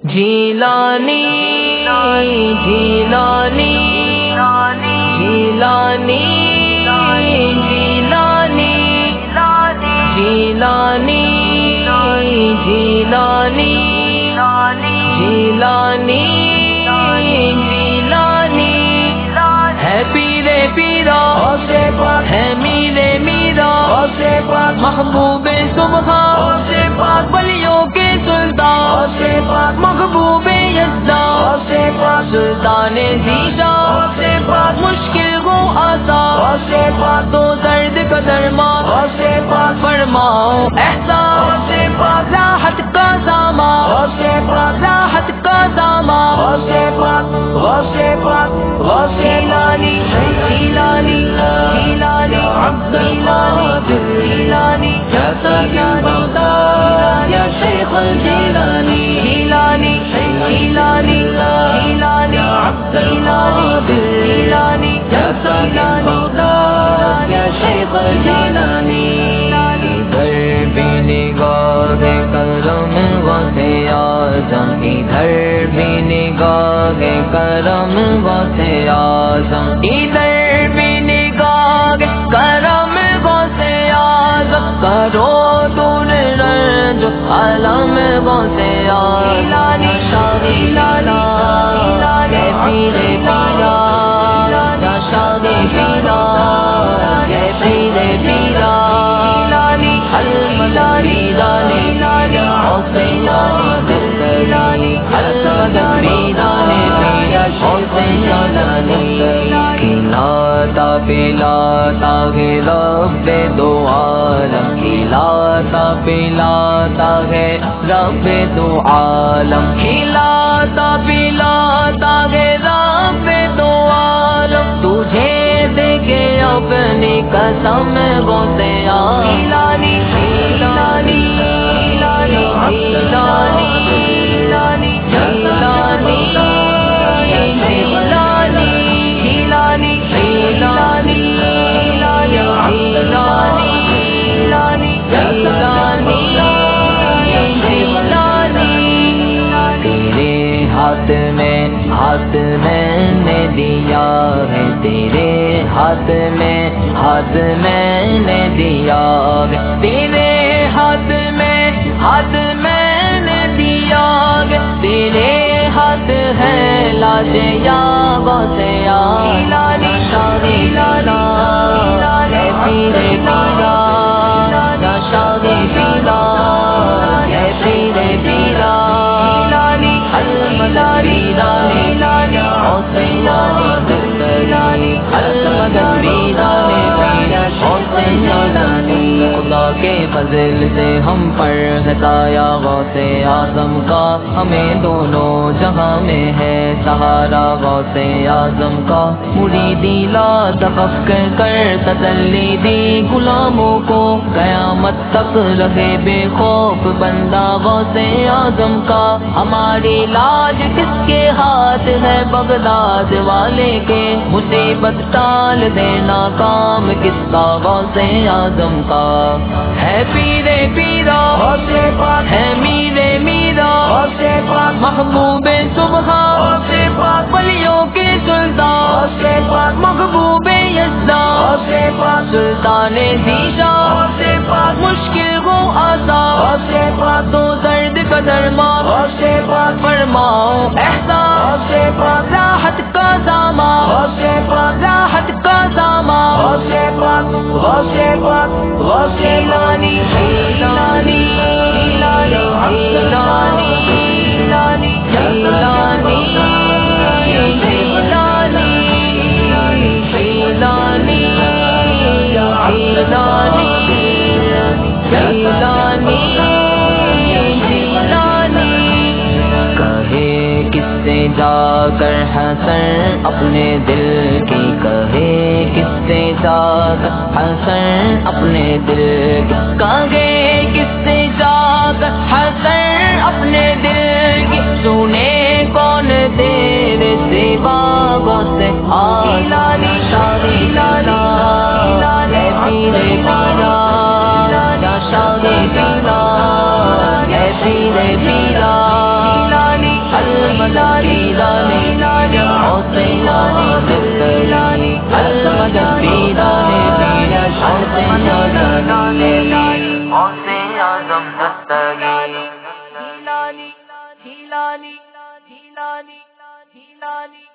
جیلانی جیلانی جیلانی جیلانی جیلانی جیلانی جیلانی جیلانی ہے پیرے پیرا ہے میرے میرا محبوب سبحان ولیوں کے سلطان محبوب یزدان سلطان ذیشان مشکل کو آسان تو درد کا درمان فرماؤ احسان راحت کا سامان راحت کا سامان جیلانی جیلانی جیلانی جیلانی یا شیخ الجیلانی جیلانی جیلانی جیلانی جیلانی یا شیخ الجیلانی ادھر بھی نگاہ کرم غوث اعظم ادھر بھی نگاہ کرم غوث اعظم ادھر بھی نگاہ کرم غوث اعظم کرو دور رنج عالم غوث اعظم شاغلالا یا پیر پیرا یا شاغلالا یا پیر پیرا المداری دانی یا حسین دلانی المداری دانی یا حسین دلانی کھلاتا پلاتا ہے رب دو عالم کھلاتا پلاتا ہے رب دو عالم کھلاتا پلاتا ہے رب دو عالم تجھے دیکھے اپنی قسم غوث اعظم جیلانی جیلانی جیلانی جیلانی جیلانی جیلانی جیلانی جیلانی تیرے ہاتھ میں نے دیا ہے تیرے ہاتھ میں نے دیا ہے تیرے ہاتھ میں نے دیا ہے تیرے ہاتھ ہے لاج یا غوث اعظم شاغلالا یا پیر پیرا یا شاغلالا یا پیر پیرا المداری دانی یا حسین دلانی المداری دانی یا حسین دلانی خدا کے فضل سے ہم پر ہے سایہ غوث اعظم کا ہمیں دونوں جہاں میں ہے سہارا غوث اعظم کا مریدی لا تفکر کر تسلی دی غلاموں کو قیامت تک رہے بے خوف بندہ غوث اعظم کا ہماری لاج کس کے ہاتھ ہے بغداد والے کے مصیبت ٹال دینا کام کس کا غوث اعظم کا ہے پیرے پیرا ہے میرے میرا محبوب سبحان ولیوں کے سلطان محبوب یزدان سلطان ذیشان مشکل کو آسان تو درد کا درمان فرماؤ احسان راحت کا سامان راحت کا سامان جیلانی جیلانی جیلانی جیلانی جیلانی جیلانی جیلانی جیلانی جیلانی کہے کس سے جا کر حسن اپنے دل کی کہے کس سے جا کر حسن اپنے دل کی کہے کس سے جا کر حسن اپنے دل کی سنے کون تیرے سوا غوث اعظم شاغلالا یا پیر پیرا یا شاغلالا یا پیر پیرا ہلانی